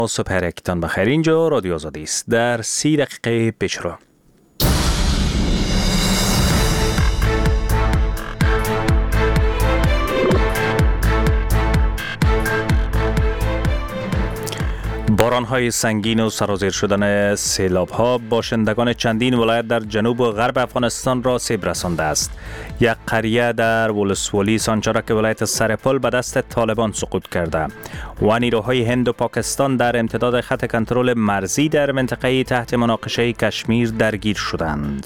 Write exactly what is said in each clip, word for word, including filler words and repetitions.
سپر اکتان بخیر. اینجا رادیو آزادی است. در سی دقیقه پیش رو باران‌های سنگین و سرازیر شدن سیلاب‌ها باشندگان چندین ولایت در جنوب و غرب افغانستان را آسیب رسانده است. یک قریه در ولسوالی سانچارا که ولایت سرپل به دست طالبان سقوط کرده و نیروهای هند و پاکستان در امتداد خط کنترل مرزی در منطقه تحت مناقشه کشمیر درگیر شدند.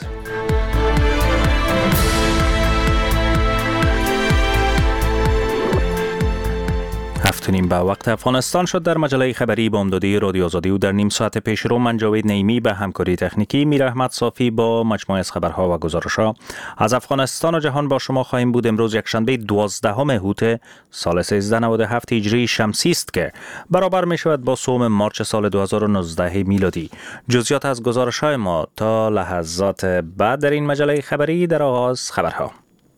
هفتونیم به وقت افغانستان شد. در مجله خبری بامدادی رادیو آزادی و در نیم ساعت پیش رو من جاوید نعیمی به همکاری تکنیکی، میر احمد صافی با مجموعه از خبرها و گزارش‌ها از افغانستان و جهان با شما خواهیم بود. امروز یکشنبه دوازدهم اوت سال سیزده نود و هفت هجری شمسی است که برابر می شود با سوم مارچ سال دو هزار و نوزده میلادی. جزئیات از گزارش‌های ما تا لحظات بعد در این مجله خبری. در آغاز خبرها.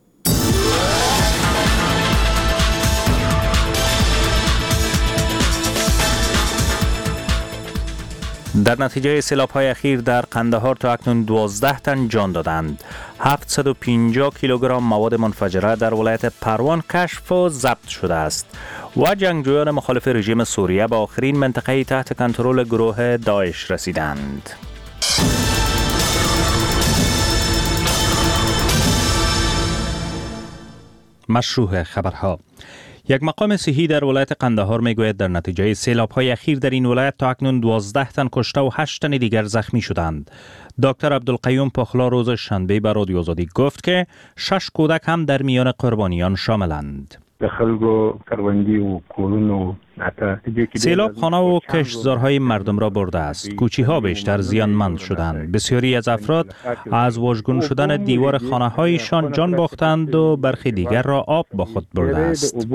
در نتیجه سیلاب‌های اخیر در قندهار تا اکنون دوازده تن جان دادند. هفتصد و پنجاه کیلوگرم مواد منفجره در ولایت پروان کشف و ضبط شده است و جنگجویان مخالف رژیم سوریه به آخرین منطقه تحت کنترل گروه داعش رسیدند. مشروع خبرها. یک مقام صحی در ولایت قندهار میگوید در نتیجه سیلاب‌های اخیر در این ولایت تا اکنون دوازده تن کشته و هشت تن دیگر زخمی شدند. دکتر عبدالقیوم پخلا روز شنبه به رادیو آزادی گفت که شش کودک هم در میان قربانیان شاملند. سیلاب خانه و کشتزارهای مردم را برده است. کوچی‌ها بیشتر زیانمند شدند. بسیاری از افراد از واژگون شدن دیوار خانه‌هایشان جان باختند و برخی دیگر را آب با خود برده است.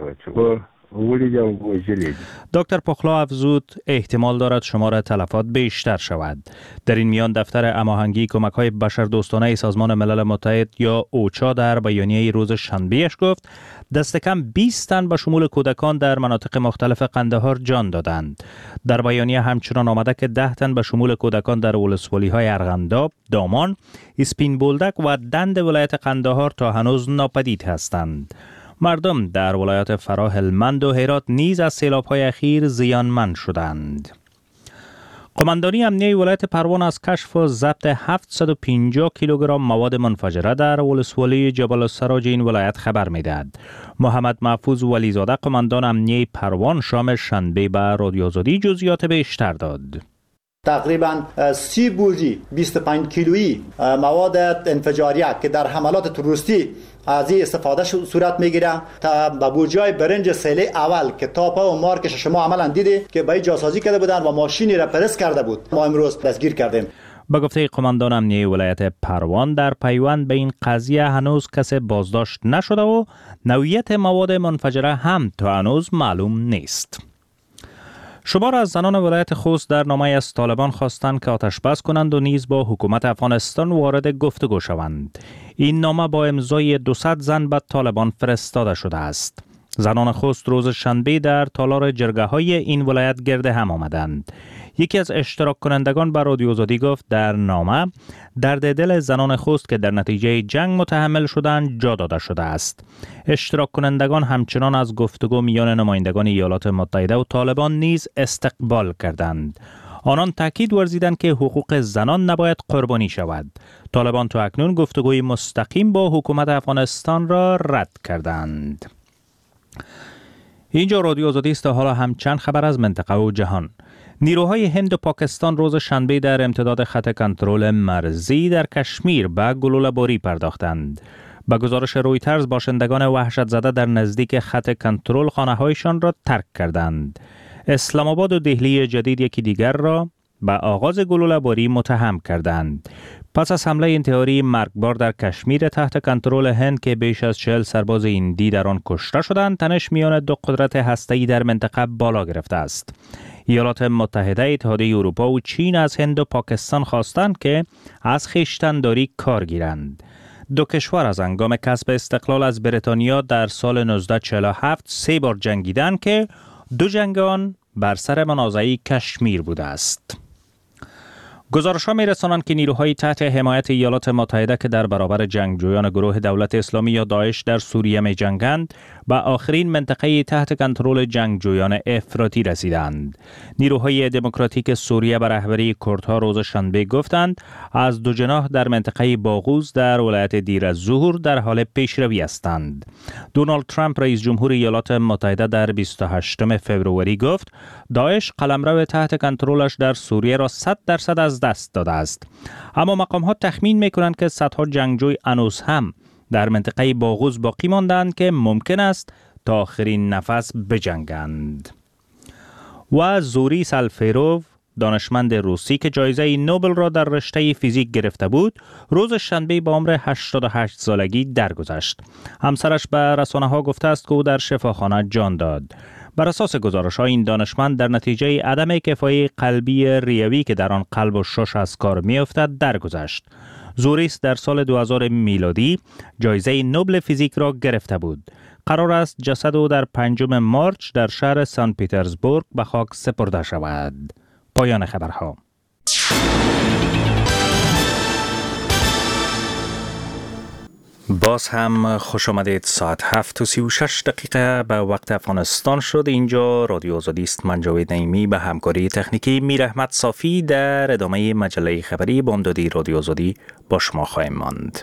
دکتر پخلا افزود احتمال دارد شمار تلفات بیشتر شود. در این میان دفتر هماهنگی کمک‌های بشردوستانه سازمان ملل متحد یا اوچا در بیانیه روز شنبه‌اش گفت دست کم بیست تن به شمول کودکان در مناطق مختلف قندهار جان دادند. در بیانیه همچنان آمده که ده تن به شمول کودکان در ولسوالی‌های ارغنداب، دامان، اسپین بولدک و دند ولایت قندهار تا هنوز ناپدید هستند. مردم در ولایات فرا، هلمند و هرات نیز از سیلاب‌های اخیر زیانمند شدند. قماندانی امنیه ولایت پروان از کشف و ضبط هفتصد و پنجاه کیلوگرم مواد منفجره در ولسوالی جبل السراج این ولایت خبر می‌دهد. محمد محفوظ ولیزاده قماندان امنیه پروان شام شنبه به رادیو آزادی جزئیات بیشتر داد. تقریبا سی بوجی بیست و پنج کیلویی مواد انفجاریه که در حملات تروریستی از این استفاده صورت میگیره تا به بوجای برنج سیلی اول که تاپا و مارکش شما عملا دیدی که به جاسازی کرده بودن و ماشینی را پرس کرده بود، ما امروز دستگیر کردیم. به گفته قماندان امنیه ولایت پروان در پیوند به این قضیه هنوز کسی بازداشت نشده و نوعیت مواد منفجره هم تا هنوز معلوم نیست. شمار از زنان ولایت خوست در نامه از طالبان خواستند که آتش بس کنند و نیز با حکومت افغانستان وارد گفتگو شوند. این نامه با امضای دویست زن به طالبان فرستاده شده است. زنان خوست روز شنبه در تالار جرگه‌های این ولایت گرد هم آمدند. یکی از اشتراک کنندگان به رادیو آزادی گفت در نامه درد دل زنان خوست که در نتیجه جنگ متحمل شدند جا داده شده است. اشتراک کنندگان همچنان از گفتگو میان نمایندگان ایالات متحده و طالبان نیز استقبال کردند. آنان تاکید ورزیدند که حقوق زنان نباید قربانی شود. طالبان تا اکنون گفتگوی مستقیم با حکومت افغانستان را رد کردند. اینجا رادیو آزادی است. حالا هم چند خبر از منطقه و جهان. نیروهای هند و پاکستان روز شنبه در امتداد خط کنترل مرزی در کشمیر به گلوله‌باری پرداختند. به گزارش رویترز باشندگان وحشت زده در نزدیک خط کنترل خانه‌هایشان را ترک کردند. اسلام آباد و دهلی جدید یکی دیگر را به آغاز گلوله‌باری متهم کردند. پس از حمله انتحاری مرگبار در کشمیر تحت کنترل هند که بیش از چهل سرباز هندی در آن کشته شدند، تنش میان دو قدرت هسته‌ای در منطقه بالا گرفته است. ایالات متحده، اتحادیه اروپا و چین از هند و پاکستان خواستند که از خویشتن‌داری کار گیرند. دو کشور از هنگام کسب استقلال از بریتانیا در سال نوزده چهل و هفت سه بار جنگیدند که دو جنگ آن بر سر منازعه کشمیر بوده است. گزارش‌ها می‌رسانند که نیروهای تحت حمایت ایالات متحده که در برابر جنگجویان گروه دولت اسلامی یا داعش در سوریه می‌جنگند، به آخرین منطقه تحت کنترل جنگجویان افراطی رسیدند. نیروهای دموکراتیک سوریه به رهبری کردها روز شنبه گفتند از دو جناح در منطقه باغوز در ولایت دیر الزهور در حال پیشروی هستند. دونالد ترامپ رئیس جمهور ایالات متحده در بیست و هشتم فوریه گفت داعش قلمرو تحت کنترلش در سوریه را صد درصد از دست داده است. اما مقام‌ها تخمین می‌کنند که صدها جنگجوی هنوز هم در منطقه باغوز باقی ماندند که ممکن است تا آخرین نفس بجنگند. و زوری سالفیروف، دانشمند روسی که جایزه نوبل را در رشته فیزیک گرفته بود، روز شنبه با عمر هشتاد و هشت سالگی درگذشت. همسرش به رسانه‌ها گفته است که او در شفاخانه جان داد. بر اساس گزارش‌ها این دانشمند در نتیجه عدم کفایی قلبی ریوی که در آن قلب و شش از کار می‌افتد درگذشت. زوریس در سال دو هزار میلادی جایزه نوبل فیزیک را گرفته بود. قرار است جسد او در پنجم مارچ در شهر سن پیترزبورگ به خاک سپرده شود. پایان خبرها. باز هم خوش آمدید. ساعت هفت و سی و شش دقیقه به وقت افغانستان شد. اینجا رادیو آزادی است. من جاوید نعیمی به همکاری تکنیکی میر احمد صافی در ادامه مجله خبری بامدادی رادیو آزادی با شما خواهیم ماند.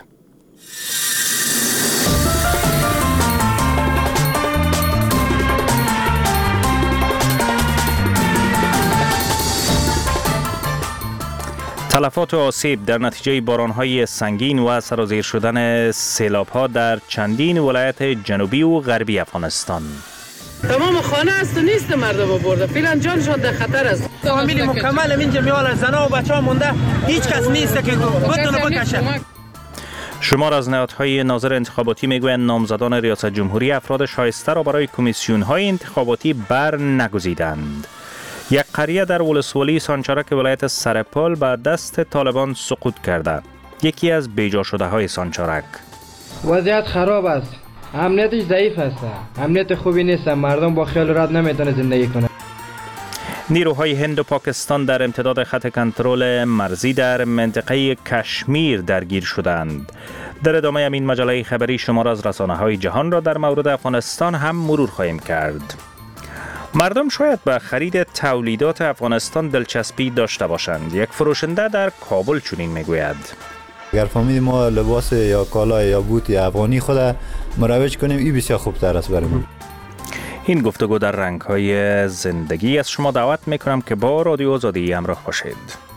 تلفات و آسیب در نتیجه باران‌های سنگین و سرازیر شدن سیلاب‌ها در چندین ولایت جنوبی و غربی افغانستان. تمام خانه است و نیست مردم برده. فعلا جانشان در خطر است. فامیلی مکمل اینجا میال زنا و بچه‌ها مونده. هیچ کس نیست که بتونه بکشه. شمار از نهادهای ناظر انتخاباتی میگویند نامزدان ریاست جمهوری افراد شایسته را برای کمیسیون‌های انتخاباتی بر نگزیدند. یک قریه در ولسوالی سانچارک ولایت سرپال به دست طالبان سقوط کرده. یکی از بیجا شده های سانچارک. وضعیت خراب است. امنیتش ضعیف است. امنیت خوبی نیست. مردم با خیال راحت نمیتونه زندگی کنه. نیروهای هند و پاکستان در امتداد خط کنترل مرزی در منطقه کشمیر درگیر شدند. در ادامه این مجله خبری شمار از رسانه‌های جهان را در مورد افغانستان هم مرور خواهیم کرد. مردم شاید به خرید تولیدات افغانستان دلچسپی داشته باشند. یک فروشنده در کابل چنین میگوید: اگر فهمیدیم ما لباس یا کالا یا بوت یا افغانی خود مروج کنیم، این بسیار خوبتر است برای ما. این گفتگو در رنگ‌های زندگی از شما دعوت میکنم که با رادیو آزادی همراه باشید.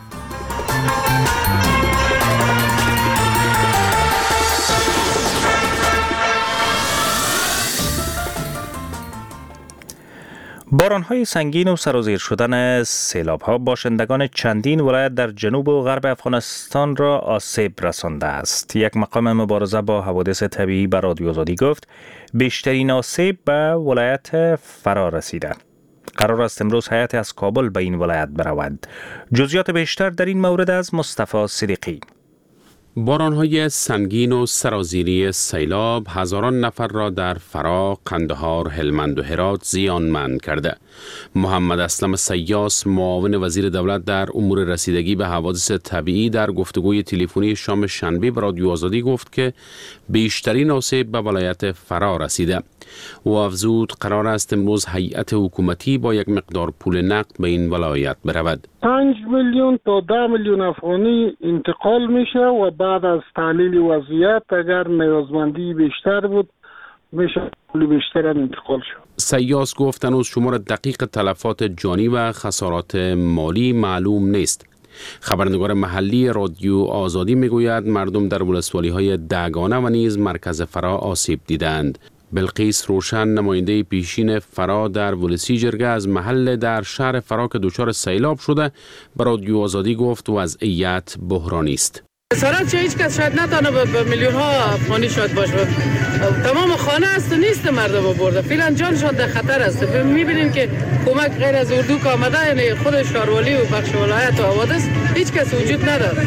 باران‌های سنگین و سرازیر شدن سیلاب‌ها باشندگان چندین ولایت در جنوب و غرب افغانستان را آسیب رسانده است. یک مقام مبارزه با حوادث طبیعی به رادیو آزادی گفت بیشترین آسیب به ولایت فرا رسیده. قرار است امروز هیئت از کابل به این ولایت برود. جزئیات بیشتر در این مورد از مصطفی صدیقی. باران‌های سنگین و سرازیری سیلاب هزاران نفر را در فرا، قندهار، هلمند و هرات زیانمند کرده. محمد اسلم سیاس، معاون وزیر دولت در امور رسیدگی به حوادث طبیعی، در گفتگوی تلفنی شام شنبه به رادیو آزادی گفت که بیشترین آسیب به ولایت فرا رسیده. او افزود قرار است امروز هیئت حکومتی با یک مقدار پول نقد به این ولایت برود. پنج میلیون تا ده میلیون افغانی انتقال میشه و بعد از تحلیل وضعیت اگر نیازمندی بیشتر بود میشه پول بیشتر انتقال شد. سیاس گفت هنوز شمار دقیق تلفات جانی و خسارات مالی معلوم نیست. خبرنگار محلی رادیو آزادی میگوید مردم در ولسوالی های دگانه و نیز مرکز فرا آسیب دیدند. بلقیس روشن، نماینده پیشین فرا در ولسی جرگه از محل در شهر فرا که دچار سیلاب شده به رادیو آزادی گفت وضعیت بحرانی است. خسارت چه هیچ کس شاید نتانه به میلیون ها افغانی شاید باشه. تمام خانه است و نیست مردم برده. فعلا جانشان در خطر است. میبینیم که کمک غیر از اردو که آمده، یعنی خود شاروالی و بخش ولایت و حوادث هیچ کس وجود نداره.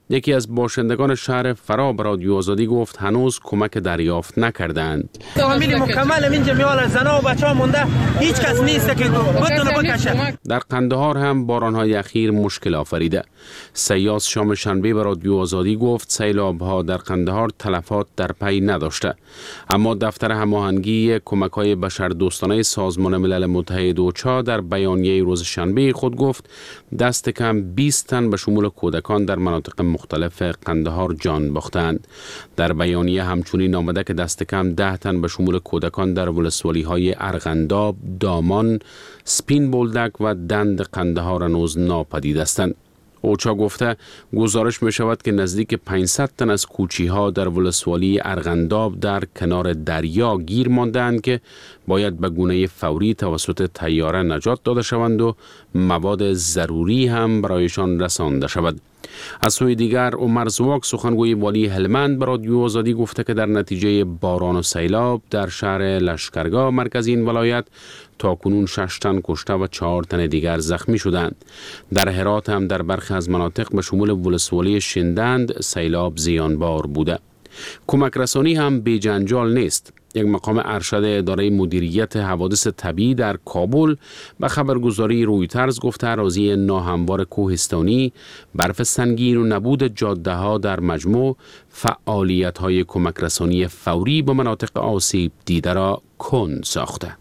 یکی از باشندگان شهر فرا به رادیو آزادی گفت هنوز کمک دریافت نکردند. فامیل مکمل اینجا میال زنا و بچه‌ها مونده، هیچ کس نیست که بتونه بکشه. در قندهار هم باران‌های اخیر مشکل آفریده. سیاس شام شنبه به رادیو آزادی گفت سیلاب‌ها در قندهار تلفات در پی نداشته، اما دفتر هماهنگی کمک‌های بشردوستانه سازمان ملل متحد اوچا در بیانیه روز شنبه خود گفت دست کم بیست تن به شمول کودکان در مناطق مختلف قندهار جان باختند. در بیانیه همچنین آمده که دست کم ده تن به شمول کودکان در ولسوالی‌های ارغنداب، دامان، سپین بولدک و دند قندهار هنوز ناپدید هستند. اوچا گفته گزارش می شود که نزدیک پانصد تن از کوچی ها در ولسوالی ارغنداب در کنار دریا گیر ماندند که باید به گونه فوری توسط طیاره نجات داده شوند و مواد ضروری هم برایشان رسانده شود. از سوی دیگر عمر زواک سخنگوی والی هلمند به رادیو آزادی گفته که در نتیجه باران و سیلاب در شهر لشکرگاه مرکزی این ولایت تا کنون شش تن کشته و چهار تن دیگر زخمی شدند. در هرات هم در برخی از مناطق به شمول ولسوالی شندند سیلاب زیانبار بوده. کمک رسانی هم بی جنجال نیست. یک مقام ارشد اداره مدیریت حوادث طبیعی در کابل به خبرگزاری رویترز گفته اراضی ناهموار کوهستانی، برف سنگین و نبود جاده ها در مجموع فعالیت های کمک رسانی فوری به مناطق آسیب دیده را کند ساخته.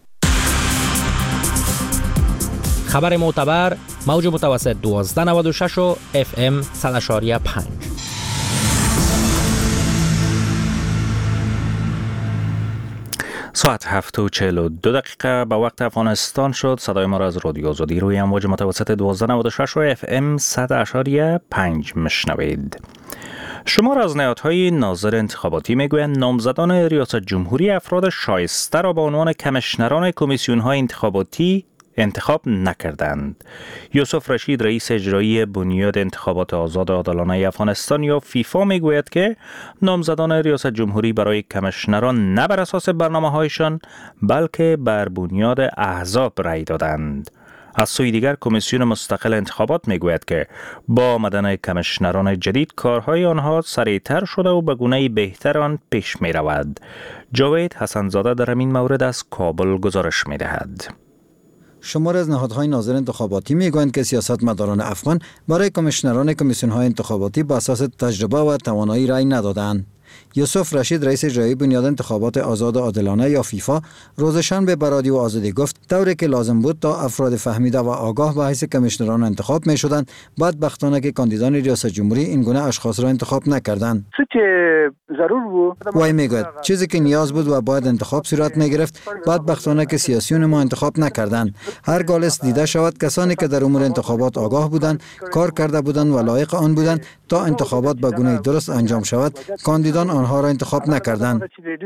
خبر معتبر موج متوسط دوازده نود و شش و اف ام صد و پنج. ساعت هفت و چهل و دو دقیقه به وقت افغانستان شد. صدای ما را از رادیو آزادی روی امواج متوسط دوازده نود و شش و اف ام صد و پنج مشنوید. شمار از نهادهای ناظر انتخاباتی میگویند نامزدان ریاست جمهوری افراد شایسته را به عنوان کمیشنران کمیسیون‌های انتخاباتی انتخاب نکردند. یوسف رشید رئیس اجرایی بنیاد انتخابات آزاد عادلانه افغانستان یا فیفا میگوید که نامزدان ریاست جمهوری برای کمیشنران نه بر اساس برنامه‌هایشان بلکه بر بنیاد احزاب رأی دادند. از سوی دیگر کمیسیون مستقل انتخابات میگوید که با آمدن کمیشنران جدید کارهای آنها سریعتر شده و به گونه بهتر آن پیش می رود. جاوید حسنزاده در این مورد از کابل گزارش می دهد. شمار از نهادهای ناظر انتخاباتی میگویند که سیاستمداران افغان برای کمیشنران کمیسیون‌های انتخاباتی بر اساس تجربه و توانایی رأی ندادند. یوسف رشید رئیس اجرایی بنیاد انتخابات آزاد و عادلانه یا فیفا روز شنبه به رادیو آزادی گفت طوری که لازم بود تا افراد فهمیده و آگاه به حیث کمیشنران انتخاب می شدند، بدبختانه که کاندیدان ریاست جمهوری این گونه اشخاص را انتخاب نکردند. ضرور بود وای میگوید چیزی که نیاز بود و باید انتخاب صورت می گرفت، بدبختانه که سیاسیون ما انتخاب نکردند. هر گالس دیده شود کسانی که در امور انتخابات آگاه بودند، کار کرده بودند و لایق آن بودند تا انتخابات به گونه درست انجام شود، کاندیدان آنها را انتخاب نکردند.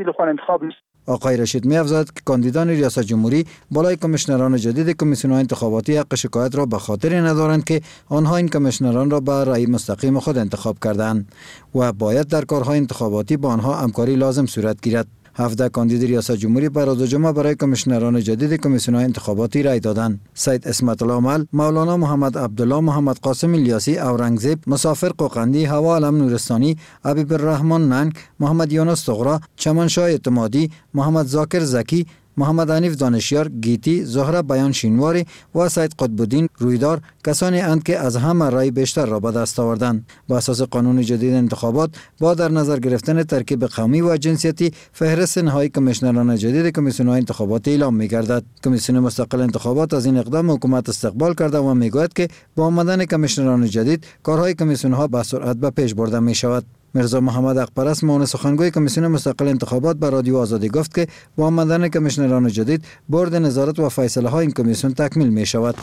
آقای رشید می افزاید که کاندیدان ریاست جمهوری بالای کمیشنران جدید کمیسیون‌های انتخاباتی حق شکایت را به خاطر ندارند که آنها این کمیشنران را به رأی مستقیم خود انتخاب کردند و باید در کارهای انتخاباتی با آنها همکاری لازم صورت گیرد. هفده کاندید ریاست جمهوری بر روز جمعه برای کمیشنران جدید کمیسیون‌های انتخاباتی رأی دادند. سید اسمت الله مل، مولانا محمد عبدالله، محمد قاسم الیاسی، اورنگزیب، مسافر قوقندی، هوا علم نورستانی، حبیب الرحمن ننگ، محمد یونس طغرا، چمنشاه اعتمادی، محمد ذاکر زکی، محمد حنیف دانشیار، گیتی، زهره بیان شینواری و سید قطب‌الدین رویدار کسانی اند که از همه رأی بیشتر را به دست آوردند. با اساس قانون جدید انتخابات با در نظر گرفتن ترکیب قومی و جنسیتی فهرست نهایی کمیشنران جدید کمیسیون‌های انتخاباتی اعلام می‌گردد. کمیسیون مستقل انتخابات از این اقدام حکومت استقبال کرده و میگوید که با آمدن کمیشنران جدید کارهای کمیسیون‌ها به سرعت به پیش برده می‌شود. مرزا محمد اقپرست معاون سخنگوی کمیسیون مستقل انتخابات به رادیو آزادی گفت که با آمدن کمیشنران جدید برد نظارت و فیصله های این کمیسیون تکمیل می شود.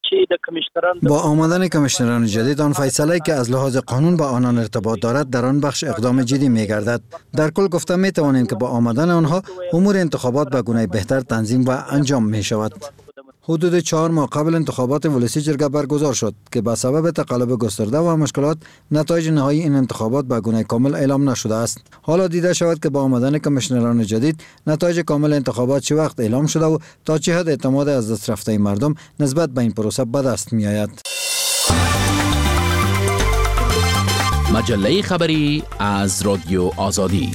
با آمدن کمیشنران جدید آن فیصله که از لحاظ قانون با آنان ارتباط دارد در آن بخش اقدام جدی می گردد. در کل گفته می توانیم که با آمدن آنها امور انتخابات به گونه بهتر تنظیم و انجام می شود. حدود چهار ماه قبل انتخابات ولسی جرگه برگزار شد که به سبب تقلب گسترده و مشکلات نتایج نهایی این انتخابات به گونه کامل اعلام نشده است. حالا دیده شود که با آمدن کمیشنران جدید نتایج کامل انتخابات چه وقت اعلام شده و تا چه حد اعتماد از دست رفته مردم نسبت به این پروسه به دست می آید. مجله خبری از رادیو آزادی.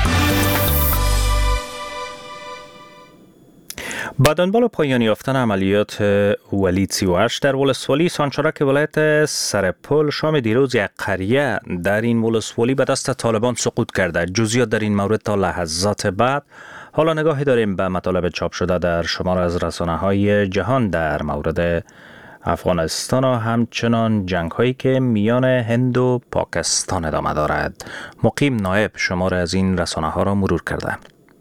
با دنبال پایان یافتن عملیات ولید سی و هشت در ولسوالی سانچارک ولایت سرپل شام دیروز یک قریه در این ولسوالی به دست طالبان سقوط کرده. جزئیات در این مورد تا لحظات بعد. حالا نگاهی داریم به مطالب چاپ شده در شمار از رسانه‌های جهان در مورد افغانستان و همچنان جنگ هایی که میان هند و پاکستان ادامه دارد. مقیم نایب شمار از این رسانه ها را مرور کرده.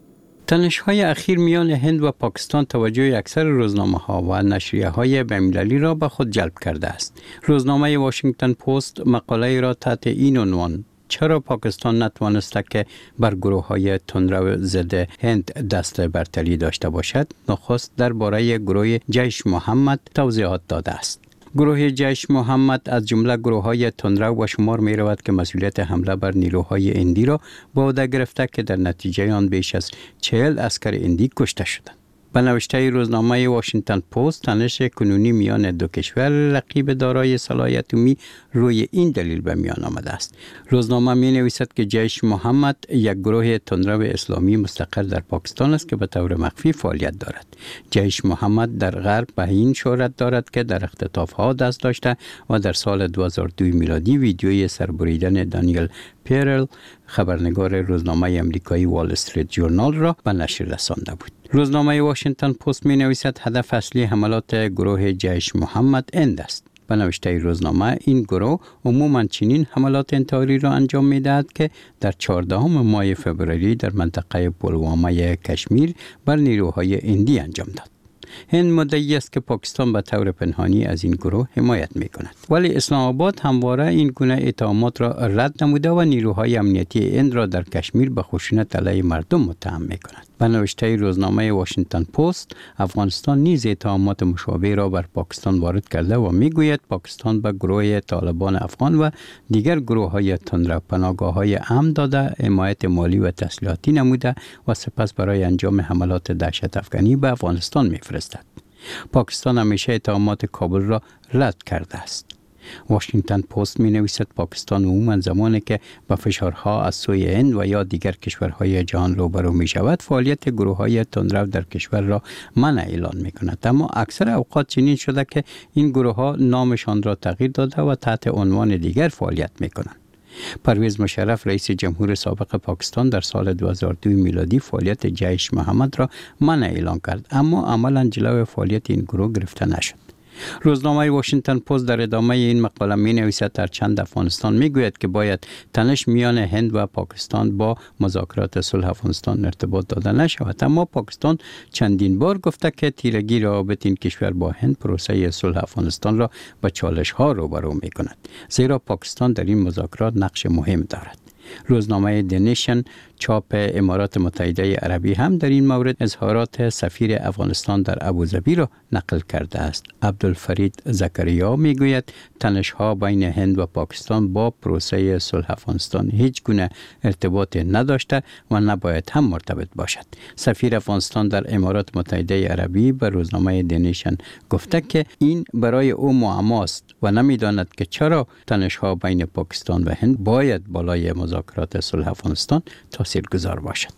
تنش‌های اخیر میان هند و پاکستان توجه اکثر روزنامه‌ها و نشریه‌های بین‌المللی را به خود جلب کرده است. روزنامه واشنگتن پست مقاله را تحت این عنوان چرا پاکستان نتوانسته که بر گروه‌های تندرو ضد هند دست برتری داشته باشد، نخست درباره گروه جیش محمد توضیحات داده است. گروه جیش محمد از جمله گروه‌های تندرو و شمار می رود که مسئولیت حمله بر نیروهای هندی را به عهده گرفته که در نتیجه آن بیش از چهل عسکر هندی کشته شدند. به نوشته روزنامه واشنگتن پست، تنش کنونی میان دو کشور رقیب دارای صلاحیت عمومی روی این دلیل به میان آمده است. روزنامه می نویسد که جیش محمد یک گروه تندرو اسلامی مستقر در پاکستان است که به طور مخفی فعالیت دارد. جیش محمد در غرب به این شهرت دارد که در اختطاف‌ها دست داشته و در سال دو هزار و دو میلادی ویدیوی سربریدن دانیل پیرل خبرنگار روزنامه امریکایی وال استریت جورنال را به نشر رسانده بود. روزنامه واشنگتن پست می نویسد هدف اصلی حملات گروه جیش محمد هند است. به نوشته روزنامه این گروه عموماً چنین حملات انتحاری را انجام می دهد که در چهاردهم ماه فوریه در منطقه پلوامه کشمیر بر نیروهای هندی انجام داد. هند مدعی است که پاکستان به طور پنهانی از این گروه حمایت می کند. ولی اسلام آباد همواره این گونه اتهامات را رد نموده و نیروهای امنیتی هند را در کشمیر به خشونت علیه مردم متهم می کند. به نوشته روزنامه واشنگتن پست، افغانستان نیز اتهامات مشابه را بر پاکستان وارد کرده و می گوید پاکستان به گروه طالبان افغان و دیگر گروه های تندرو پناهگاه‌های امن داده، حمایت مالی و تسلیحاتی نموده و سپس برای انجام حملات دهشت افغانی به افغانستان می‌فرستد. پاکستان همیشه اتهامات کابل را رد کرده است. واشنگتن پست می نویسد پاکستان عموما زمانی که با فشارها از سوی هند و یا دیگر کشورهای جهان روبرو می شود فعالیت گروه های تندرو در کشور را منع اعلان می کند، اما اکثر اوقات چنین شده که این گروه ها نامشان را تغییر داده و تحت عنوان دیگر فعالیت می کنند. پرویز مشرف رئیس جمهور سابق پاکستان در سال دو هزار و دو میلادی فعالیت جیش محمد را منع اعلان کرد، اما عملاً جلوی فعالیت این گروه گرفته نشد. روزنامه واشنگتن پست در ادامه این مقاله می نویسد در چند افغانستان می گوید که باید تنش میان هند و پاکستان با مذاکرات صلح افغانستان ارتباط داده نشود، اما پاکستان چندین بار گفته که تیرگی روابط این کشور با هند پروسه صلح افغانستان را با چالش ها روبرو می کند، زیرا پاکستان در این مذاکرات نقش مهم دارد. روزنامه دی نیشن چاپ امارات متحده عربی هم در این مورد اظهارات سفیر افغانستان در ابوظبی را نقل کرده است. عبدالفرید زکریا میگوید تنش‌ها بین هند و پاکستان با پروسه صلح افغانستان هیچ گونه ارتباط نداشته و نباید هم مرتبط باشد. سفیر افغانستان در امارات متحده عربی به روزنامه دی نیشن گفته که این برای او معماست و نمیداند که چرا تنش‌ها بین پاکستان و هند باید بالای مذاکرات صلح افغانستان تاثیرگذار باشد.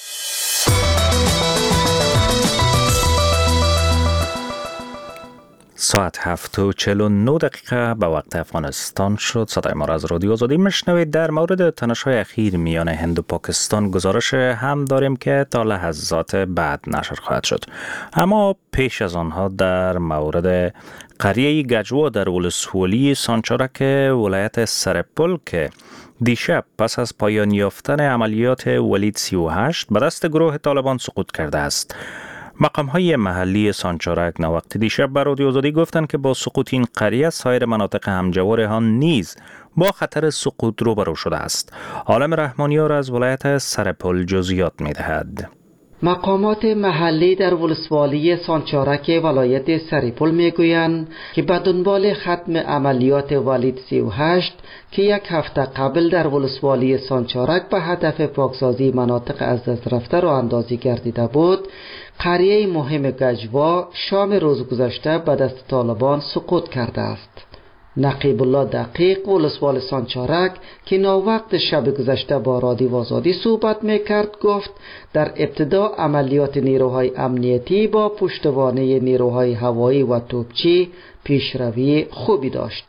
ساعت هفت و چهل و نه دقیقه به وقت افغانستان شد. صدای ما را از رادیو آزادی میشنوید. در مورد تنش‌های اخیر میان هند و پاکستان گزارش هم داریم که تا لحظات بعد نشر خواهد شد، اما پیش از آنها در مورد قریه گجوا در ولسوالی سانچارک ولایت سرپل که دیشب پس از پایان یافتن عملیات ولید سی و هشت به دست گروه طالبان سقوط کرده است. مقام‌های محلی سانچارک نوقت دیشب بر رادیو آزادی گفتند که با سقوط این قریه سایر مناطق همجوار آن نیز با خطر سقوط روبرو شده است. عالم رحمانیار از ولایت سرپل جزئیات می‌دهد. مقامات محلی در ولسوالی سانچارک ولایت سرپل میگویند که به دنبال ختم عملیات ولید سی و هشت که یک هفته قبل در ولسوالی سانچارک به هدف پاکسازی مناطق از دست رفته را اندازی گردیده بود، قریه مهم گجوا شام روز گذشته به دست طالبان سقوط کرده است. نقیب الله دقیق ولسوال سانچارک که ناوقت شب گذشته با رادیو آزادی صحبت میکرد گفت در ابتدا عملیات نیروهای امنیتی با پشتوانه نیروهای هوایی و توپچی پیشروی خوبی داشت،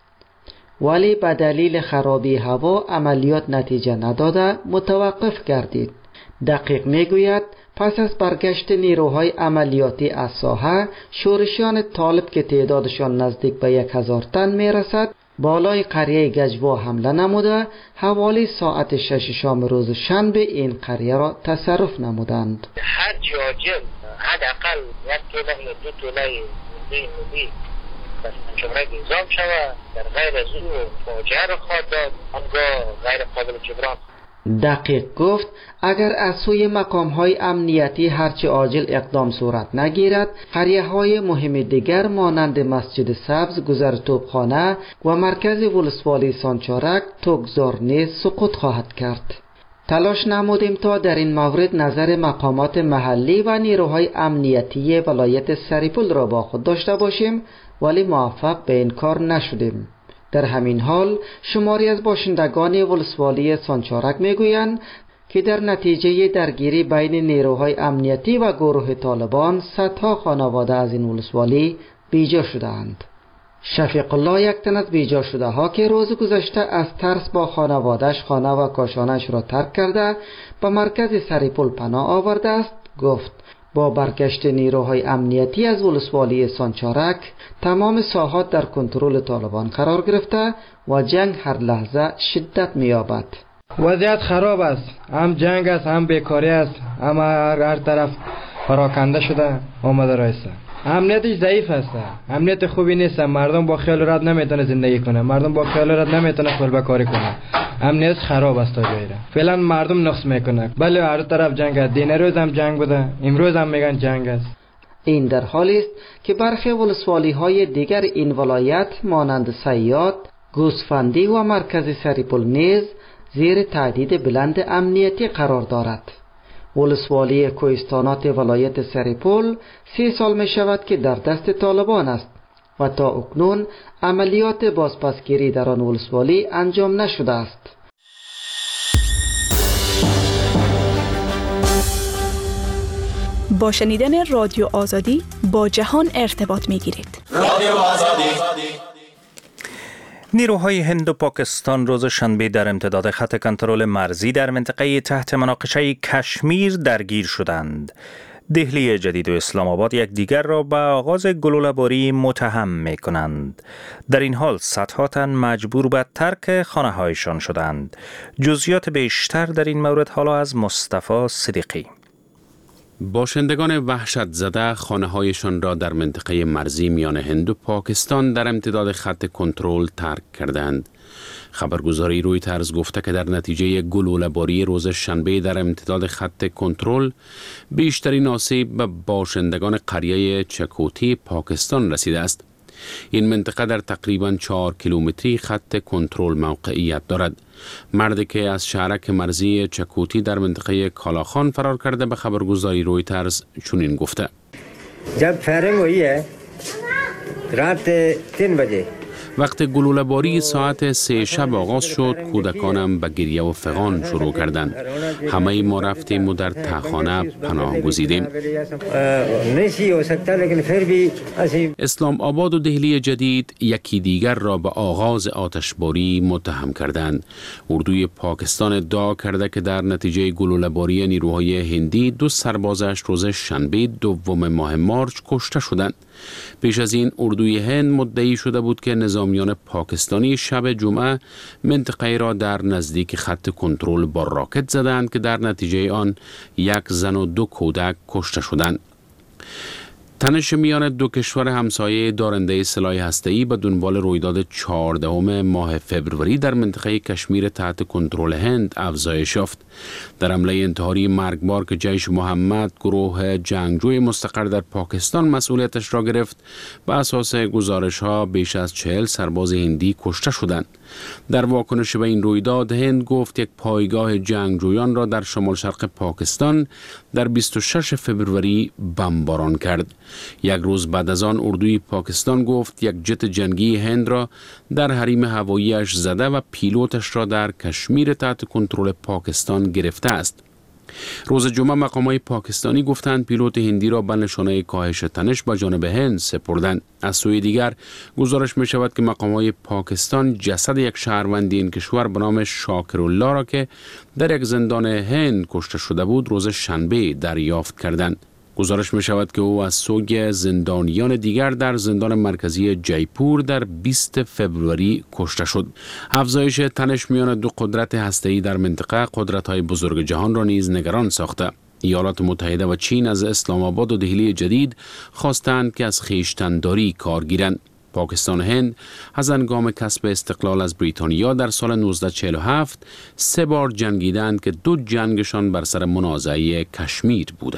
ولی به دلیل خرابی هوا عملیات نتیجه نداده متوقف گردید. دقیق میگوید پس از برگشت نیروهای عملیاتی از ساحه، شورشیان طالب که تعدادشان نزدیک به یک هزار تن میرسد بالای قریه گجوا حمله نموده، حوالی ساعت شش شام روز شنبه این قریه را تصرف نمودند. هر جاجل حداقل یک توله یا دو توله ملی ملی بس چمرک نظام شود، در غیر از او فاجعه را خواهد داد، آنگاه غیر قابل جبران. دقیق گفت اگر از سوی مقام‌های امنیتی هرچه عاجل اقدام صورت نگیرد، قریه‌های مهم دیگر مانند مسجد سبز، گذر توپخانه و مرکز ولسوالی سانچارک توگذار نیز سقوط خواهد کرد. تلاش نمودیم تا در این مورد نظر مقامات محلی و نیروهای امنیتی ولایت سریپول را با خود داشته باشیم، ولی موفق به این کار نشدیم. در همین حال شماری از باشندگان ولسوالی سانچارک میگویند که در نتیجه درگیری بین نیروهای امنیتی و گروه طالبان صدها خانواده از این ولسوالی بیجا شدند. شفیق الله یک تن از بیجا شده ها که روز گذشته از ترس با خانوادهش خانه و کاشانش را ترک کرده به مرکز سریپول پناه آورده است گفت با برگشت نیروهای امنیتی از ولسوالی سانچارک تمام ساحات در کنترل طالبان قرار گرفته و جنگ هر لحظه شدت می‌یابد. وضعیت خراب است، هم جنگ است، هم بیکاری است، هم هر طرف پراکنده شده آمده رایسته. امنیتش ضعیف است، امنیت خوبی نیست، مردم با خیال راحت نمیتونه زندگی کنه، مردم با خیال راحت نمیتونه خپل کاری کنه. امنیت خراب است تا جایی را فعلا مردم نقص میکنه. بله هر طرف جنگ است، دین روز هم جنگ بوده، امروز هم میگن جنگ است. این در حالی است که برخی ولسوالی های دیگر این ولایت مانند سیاد، گوسفندی و مرکز سریپول نیز زیر تهدید بلند امنیتی قرار دارد. ولسوالی کوهستانات ولایت سریپول سی سال می شود که در دست طالبان است و تا اکنون عملیات بازپسگیری در آن ولسوالی انجام نشده است. با شنیدن رادیو آزادی با جهان ارتباط می گیرید. رادیو آزادی. نیروهای هند و پاکستان روز شنبه در امتداد خط کنترل مرزی در منطقه تحت مناقشه کشمیر درگیر شدند. دهلی جدید و اسلام آباد یک دیگر را به آغاز گلوله‌باری متهم می کنند. در این حال صدها تن مجبور به ترک خانه‌هایشان شدند. جزئیات بیشتر در این مورد حالا از مصطفی صدیقی. باشندگان وحشت زده خانه‌هایشان را در منطقه مرزی میان هند و پاکستان در امتداد خط کنترل ترک کردند. خبرگزاری رویترز گفته که در نتیجه گلوله‌باری روز شنبه در امتداد خط کنترل بیشترین آسیب به باشندگان قریه چکوتی پاکستان رسیده است. این منطقه در تقریباً چهار کیلومتری خط کنترل موقعیت دارد. مردی که از شهرک مرزی چکوتی در منطقه کالاخان فرار کرده به خبرگزاری رویترز چنین گفته: جب فایرنگ ہوئی ہے رات تین بجے وقت گلوله‌باری ساعت سه شب آغاز شد، کودکانم به گریه و فغان شروع کردند. همه ما رفتیم و در تهخانه پناه گزیدیم. اسلام آباد و دهلی جدید یکی دیگر را به آغاز آتشباری متهم کردند. اردوی پاکستان ادعا کرده که در نتیجه گلوله‌باری نیروهای هندی دو سربازش روز شنبه دوم ماه مارچ کشته شدند. پیش از این اردوی هند مدعی شده بود که نظامیان پاکستانی شب جمعه منطقه را در نزدیک خط کنترل با راکت زدند که در نتیجه آن یک زن و دو کودک کشته شدند. تنش میان دو کشور همسایه دارنده سلاح هسته‌ای به دنبال رویداد چهاردهم ماه فوریه در منطقه کشمیر تحت کنترل هند افزایش یافت. در حمله انتحاری مرگبار که جیش محمد، گروه جنگجوی مستقر در پاکستان مسئولیتش را گرفت، به اساس گزارش‌ها بیش از چهل سرباز هندی کشته شدند. در واکنش به این رویداد هند گفت یک پایگاه جنگجویان را در شمال شرق پاکستان در بیست و شش فوریه بمباران کرد. یک روز بعد از آن اردوی پاکستان گفت یک جت جنگی هند را در حریم هواییش زده و پیلوتش را در کشمیر تحت کنترل پاکستان گرفته است. روز جمعه مقامات پاکستانی گفتند پیلوت هندی را به نشانه کاهش تنش به جانب هند سپردند. از سوی دیگر گزارش می شود که مقامات پاکستان جسد یک شهروند این کشور به نام شاکرالله را که در یک زندان هند کشته شده بود روز شنبه دریافت کردند. گزارش می شود که او از سوی زندانیان دیگر در زندان مرکزی جیپور در بیست فوریه کشته شد. افزایش تنش میان دو قدرت هسته‌ای در منطقه قدرت‌های بزرگ جهان را نیز نگران ساخته. ایالات متحده و چین از اسلام آباد و دهلی جدید خواستند که از خویشتن‌داری کار گیرند. پاکستان و هند از هنگام کسب استقلال از بریتانیا در سال نوزده چهل و هفت سه بار جنگیدند که دو جنگشان بر سر منازعه کشمیر بوده.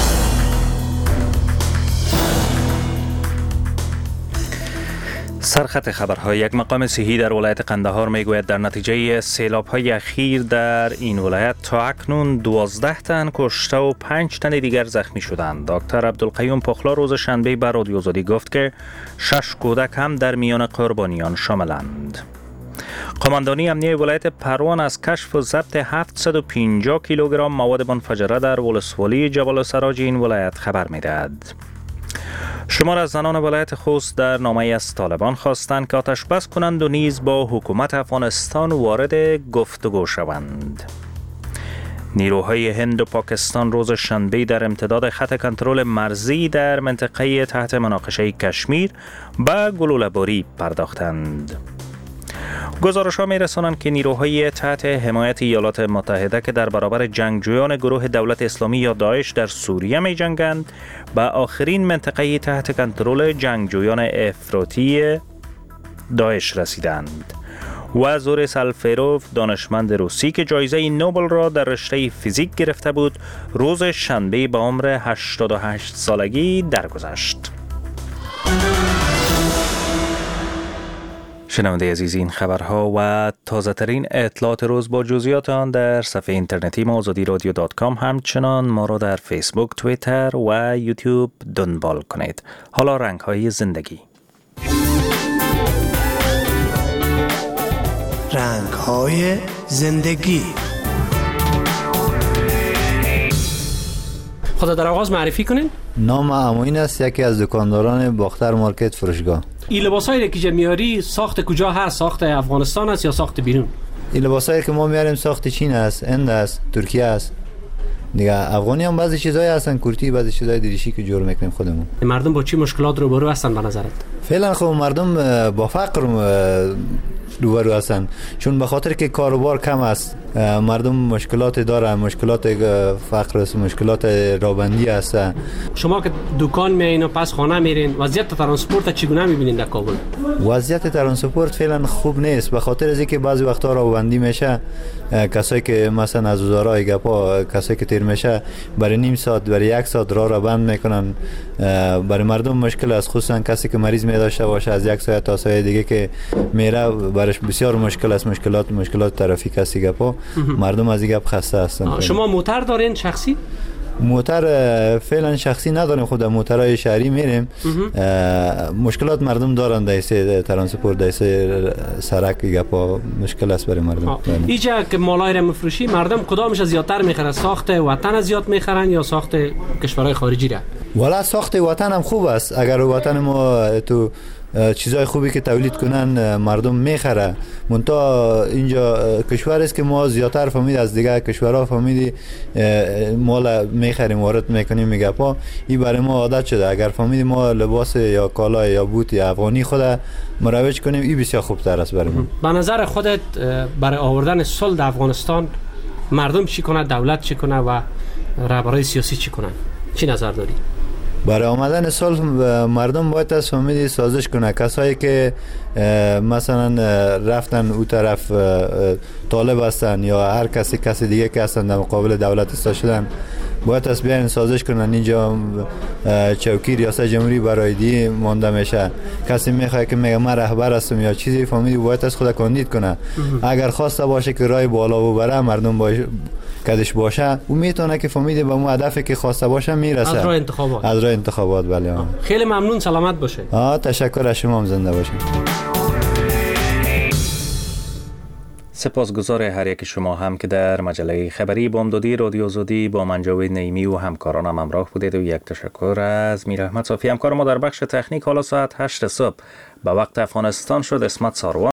سرخط خبرها. یک مقام صحی در ولایت قندهار میگوید در نتیجه سیلاب‌های اخیر در این ولایت تا اکنون دوازده تن کشته و پنج تن دیگر زخمی شدند. دکتر عبدالقیوم پخلا روز شنبه بر رادیو آزادی گفت که شش کودک هم در میان قربانیان شاملند. قماندانی امنیه ولایت پروان از کشف و ضبط هفتصد و پنجاه کیلوگرم مواد منفجره در ولسوالی جبل السراج این ولایت خبر می‌دهد. شمار از زنان ولایت خوست در نامه از طالبان خواستند که آتش بس کنند و نیز با حکومت افغانستان وارد گفتگو شوند. نیروهای هند و پاکستان روز شنبه در امتداد خط کنترل مرزی در منطقه تحت مناقشه کشمیر به گلوله‌باری پرداختند. گزارش ها می رسانند که نیروهای تحت حمایت ایالات متحده که در برابر جنگجویان گروه دولت اسلامی یا داعش در سوریه می جنگند به آخرین منطقه تحت کنترل جنگجویان افراطی داعش رسیدند. و زور سالفروف دانشمند روسی که جایزه نوبل را در رشته فیزیک گرفته بود روز شنبه به عمر هشتاد و هشت سالگی درگذشت. شنونده عزیز، این خبرها و تازه ترین اطلاعات روز با جزئیات آن در صفحه اینترنتی ما آزادی رادیو دات کام، همچنان ما را در فیسبوک، توییتر و یوتیوب دنبال کنید. حالا رنگ های زندگی. رنگ های زندگی. خدا در آغاز معرفی کنین. نام اموین است، یکی از دکانداران باختر مارکت فروشگاه. این لباسایی که میاری ساخت کجا هست؟ ساخت افغانستان است یا ساخت بیرون؟ این لباسایی که ما میاریم ساخت چین است، هند است، ترکیه است. دیگه افغانی هم بعضی چیزایی هستن، کورتی، بعضی چیزای دریشی که جور میکنیم خودمون. مردم با چی مشکلات روبرو هستن به نظرت؟ فعلا خب مردم با فقر روبرو هستن، چون به خاطر که کاروبار کم است. مردم مشکلات دارن، مشکلات فقر است، مشکلات رابندی است. شما که دکان میایین و پس خانه میرین، وضعیت ترانسپورت چگونه میبینین در کابل؟ وضعیت ترانسپورت فعلا خوب نیست، به خاطر از اینکه بعضی وقتا رابندی میشه. کسایی که مثلا از وزرای گپا کسایی که تیر میشه برای نیم ساعت برای یک ساعت راه را بند میکنن. برای مردم مشکل است، خصوصا کسی که مریض می داشته باشه از یک ساعت تا ساعت دیگه که میره برش بسیار مشکل است. مشکلات مشکلات ترافیک است گپا. مردم از این گپ خسته هستن. شما موتر دارین شخصی؟ موتر فعلا شخصی نداریم، خود موترهای شهری میریم. مشکلات مردم دارن در ترانسپورت، در سرک گپا مشکل است برای مردم. اینجا که مالای را مفروشی مردم کدامش زیادتر میخرن؟ ساخت وطن زیاد میخرن یا ساخت کشورهای خارجی را؟ والا ساخت وطن هم خوب است. اگر وطن ما تو چیزای خوبی که تولید کنن مردم میخره. منتها اینجا کشور است که ما زیادتر فهمید از دیگه کشورها فهمیدی مال میخریم وارد میکنیم میگه پا این برای ما عادت شده. اگر فهمیدی ما لباس یا کالا یا بوت یا افغانی خود مروج کنیم این بسیار خوبتر است برای ما. به نظر خودت برای آوردن صلح در افغانستان مردم چی کنه، دولت چی کنه و رهبرای سیاسی چی کنن؟ چی نظر داری؟ برای آمدن صلح مردم باید از فامیلی سازش کنه. کسایی که مثلا رفتن او طرف طالب هستن یا هر کسی کسی دیگه که هستن در مقابل دولت ایستا شدن باید از بیان سازش کنن. اینجا چوکی ریاست جمهوری برای دی مانده میشه. کسی میخواد که میگه من رهبر هستم یا چیزی فهمیدی باید از خود کاندید کنه. اگر خواسته باشه که رای بالا ببره مردم باشه کدش باشه او میتونه که فهمیده به اون هدفی که خواسته باشه میرسه. از راه انتخابات. از راه انتخابات بله. خیلی ممنون، سلامت باشه. آه تشکر از شما، هم زنده باشید. سپاسگزار هر یک شما هم که در مجله خبری بامدادی رادیو آزادی با من جاوید نعیمی و همکارانم همراه بودید و یک تشکر از میر احمد صافی همکار ما در بخش تکنیک. حالا ساعت هشت صبح به وقت افغانستان شد. اسمت ساروان